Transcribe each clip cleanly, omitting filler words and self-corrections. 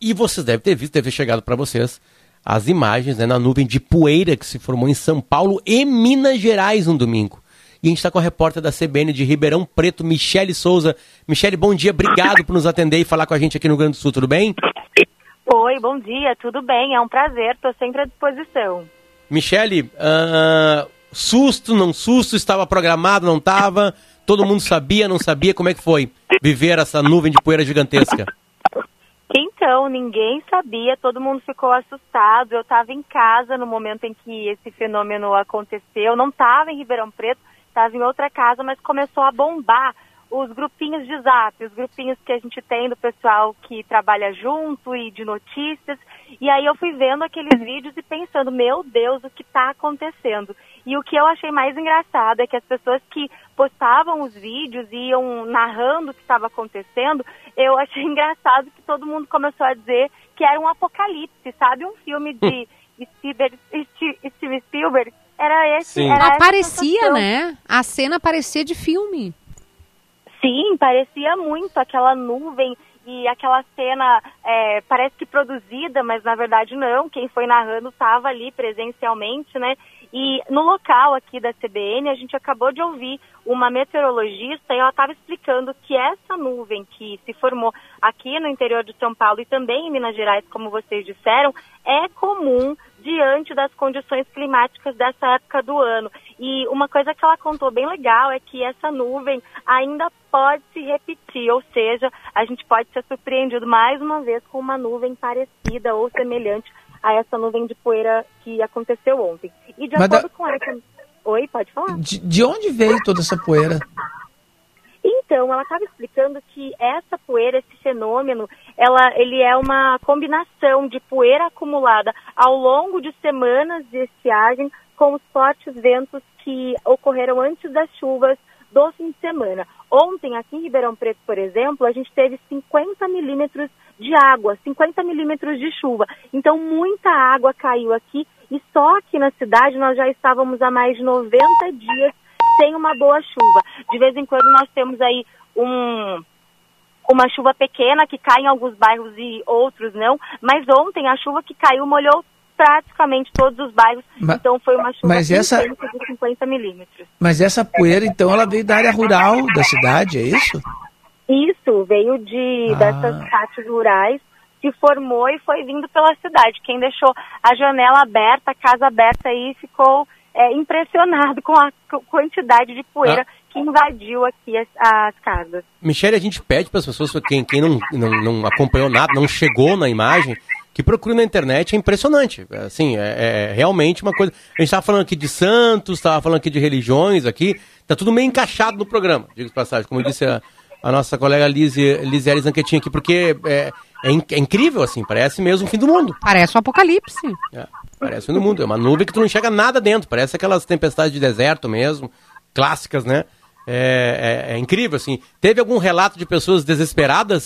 E vocês devem ter visto, deve ter chegado para vocês as imagens, né, na nuvem de poeira que se formou em São Paulo e Minas Gerais no domingo. E a gente está com a repórter da CBN de Ribeirão Preto, Michele Souza. Michele, bom dia, obrigado por nos atender e falar com a gente aqui no Rio Grande do Sul, tudo bem? Oi, bom dia, tudo bem, é um prazer, estou sempre à disposição. Michele, susto, não susto, estava programado, não estava? Todo mundo sabia, não sabia? Como é que foi viver essa nuvem de poeira gigantesca? Então, ninguém sabia, todo mundo ficou assustado. Eu estava em casa no momento em que esse fenômeno aconteceu, não estava em Ribeirão Preto, estava em outra casa, mas começou a bombar os grupinhos de zap, os grupinhos que a gente tem do pessoal que trabalha junto e de notícias. E aí eu fui vendo aqueles vídeos e pensando, meu Deus, o que está acontecendo? E o que eu achei mais engraçado é que as pessoas que postavam os vídeos e iam narrando o que estava acontecendo, eu achei engraçado que todo mundo começou a dizer que era um apocalipse, sabe? Um filme de Steven Spielberg. Era esse. Sim. Era parecia, né? A cena parecia de filme. Sim, parecia muito aquela nuvem e aquela cena, parece que produzida, mas na verdade não. Quem foi narrando estava ali presencialmente, né? E no local aqui da CBN, a gente acabou de ouvir uma meteorologista e ela estava explicando que essa nuvem que se formou aqui no interior de São Paulo e também em Minas Gerais, como vocês disseram, é comum diante das condições climáticas dessa época do ano. E uma coisa que ela contou bem legal é que essa nuvem ainda pode se repetir, ou seja, a gente pode ser surpreendido mais uma vez com uma nuvem parecida ou semelhante a essa nuvem de poeira que aconteceu ontem. E de acordo com essa... Oi, pode falar? De onde veio toda essa poeira? Então, ela estava explicando que essa poeira, esse fenômeno, ele é uma combinação de poeira acumulada ao longo de semanas de estiagem com os fortes ventos que ocorreram antes das chuvas do fim de semana. Ontem, aqui em Ribeirão Preto, por exemplo, a gente teve 50 milímetros de água, 50 milímetros de chuva. Então, muita água caiu aqui e só aqui na cidade nós já estávamos há mais de 90 dias sem uma boa chuva. De vez em quando nós temos aí uma chuva pequena que cai em alguns bairros e outros não, mas ontem a chuva que caiu molhou praticamente todos os bairros, então foi uma chuva de 50 milímetros. Mas essa poeira, então, ela veio da área rural da cidade, é isso? Isso, veio dessas partes rurais, se formou e foi vindo pela cidade. Quem deixou a janela aberta, a casa aberta aí, ficou impressionado com a quantidade de poeira que invadiu aqui as casas. Michele, a gente pede para as pessoas, quem não acompanhou nada, não chegou na imagem, que procure na internet, é impressionante. Assim, é realmente uma coisa... A gente estava falando aqui de santos, estava falando aqui de religiões, aqui, tá tudo meio encaixado no programa, digo de passagem, como disse a nossa colega Lisiele Zanquetin aqui, porque é incrível, assim, parece mesmo o fim do mundo. Parece um apocalipse. Parece o fim do mundo, é uma nuvem que tu não enxerga nada dentro, parece aquelas tempestades de deserto mesmo, clássicas, né? É incrível, assim. Teve algum relato de pessoas desesperadas?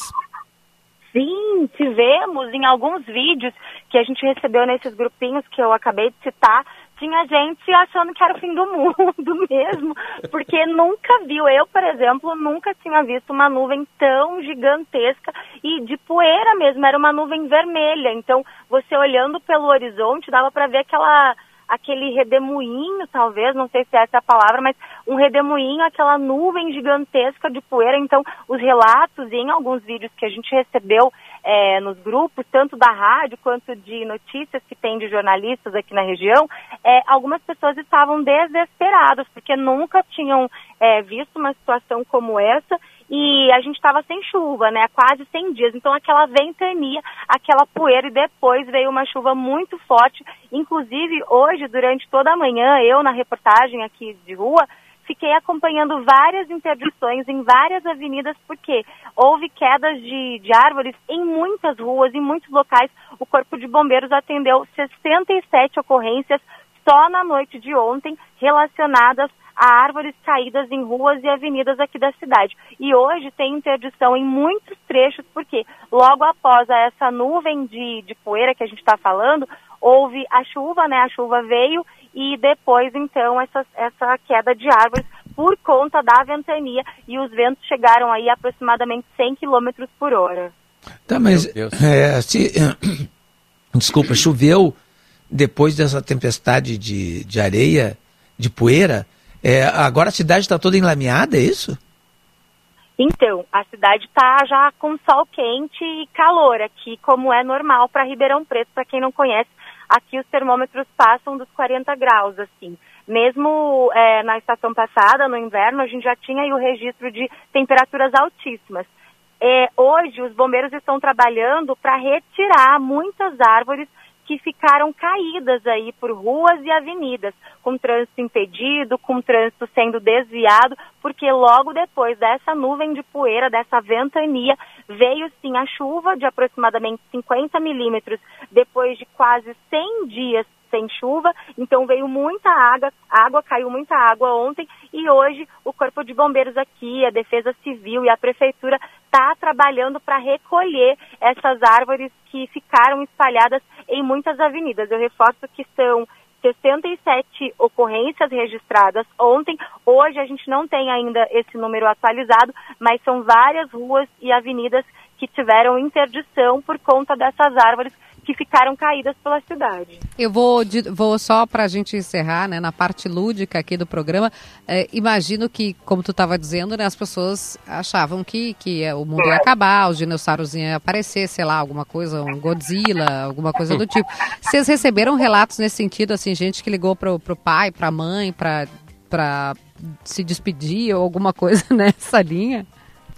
Sim, tivemos em alguns vídeos que a gente recebeu nesses grupinhos que eu acabei de citar, tinha gente achando que era o fim do mundo mesmo, porque nunca viu, eu, por exemplo, nunca tinha visto uma nuvem tão gigantesca e de poeira mesmo, era uma nuvem vermelha, então você olhando pelo horizonte dava para ver aquele redemoinho, talvez, não sei se essa é a palavra, mas um redemoinho, aquela nuvem gigantesca de poeira. Então, os relatos e em alguns vídeos que a gente recebeu nos grupos, tanto da rádio quanto de notícias que tem de jornalistas aqui na região, algumas pessoas estavam desesperadas, porque nunca tinham visto uma situação como essa. E a gente estava sem chuva, né, há quase 100 dias, então aquela ventania, aquela poeira, e depois veio uma chuva muito forte, inclusive hoje, durante toda a manhã, eu na reportagem aqui de rua, fiquei acompanhando várias interdições em várias avenidas, porque houve quedas de árvores em muitas ruas, em muitos locais. O Corpo de Bombeiros atendeu 67 ocorrências só na noite de ontem, relacionadas a árvores caídas em ruas e avenidas aqui da cidade. E hoje tem interdição em muitos trechos, porque logo após essa nuvem de poeira que a gente está falando, houve a chuva, né? A chuva veio e depois, então, essa queda de árvores por conta da ventania, e os ventos chegaram aí a aproximadamente 100 km por hora. Tá, mas Meu Deus. desculpa, choveu depois dessa tempestade de areia, de poeira. Agora a cidade está toda enlameada, é isso? Então, a cidade está já com sol quente e calor aqui, como é normal para Ribeirão Preto. Para quem não conhece, aqui os termômetros passam dos 40 graus, assim. Mesmo na estação passada, no inverno, a gente já tinha aí o registro de temperaturas altíssimas. Hoje, os bombeiros estão trabalhando para retirar muitas árvores que ficaram caídas aí por ruas e avenidas, com trânsito impedido, com trânsito sendo desviado, porque logo depois dessa nuvem de poeira, dessa ventania, veio sim a chuva de aproximadamente 50 milímetros, depois de quase 100 dias sem chuva, então veio muita água, caiu muita água ontem, e hoje o Corpo de Bombeiros aqui, a Defesa Civil e a Prefeitura está trabalhando para recolher essas árvores que ficaram espalhadas em muitas avenidas. Eu reforço que são 67 ocorrências registradas ontem. Hoje a gente não tem ainda esse número atualizado, mas são várias ruas e avenidas que tiveram interdição por conta dessas árvores que ficaram caídas pela cidade. Eu vou só para a gente encerrar, né, na parte lúdica aqui do programa, imagino que, como tu estava dizendo, né, as pessoas achavam que o mundo ia acabar, os dinossauros iam aparecer, sei lá, alguma coisa, um Godzilla, alguma coisa do tipo. Vocês receberam relatos nesse sentido, assim, gente que ligou pro pai, pra mãe, pra se despedir ou alguma coisa nessa linha?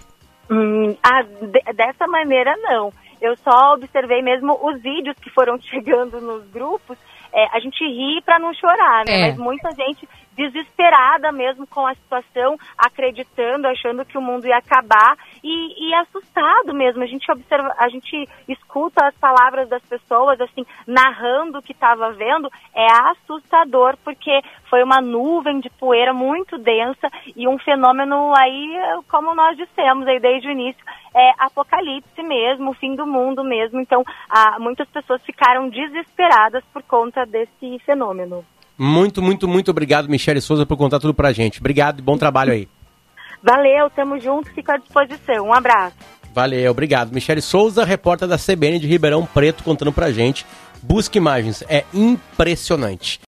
Dessa maneira, não. Eu só observei mesmo os vídeos que foram chegando nos grupos. A gente ri para não chorar, né? Mas muita gente desesperada mesmo com a situação, acreditando, achando que o mundo ia acabar e assustado mesmo. A gente escuta as palavras das pessoas, assim, narrando o que estava vendo. É assustador, porque foi uma nuvem de poeira muito densa e um fenômeno aí, como nós dissemos aí desde o início, apocalipse mesmo, o fim do mundo mesmo. Então, muitas pessoas ficaram desesperadas por conta desse fenômeno. Muito, muito, muito obrigado, Michele Souza, por contar tudo pra gente. Obrigado e bom trabalho aí. Valeu, tamo junto, fico à disposição. Um abraço. Valeu, obrigado. Michele Souza, repórter da CBN de Ribeirão Preto, contando pra gente. Busque imagens, é impressionante.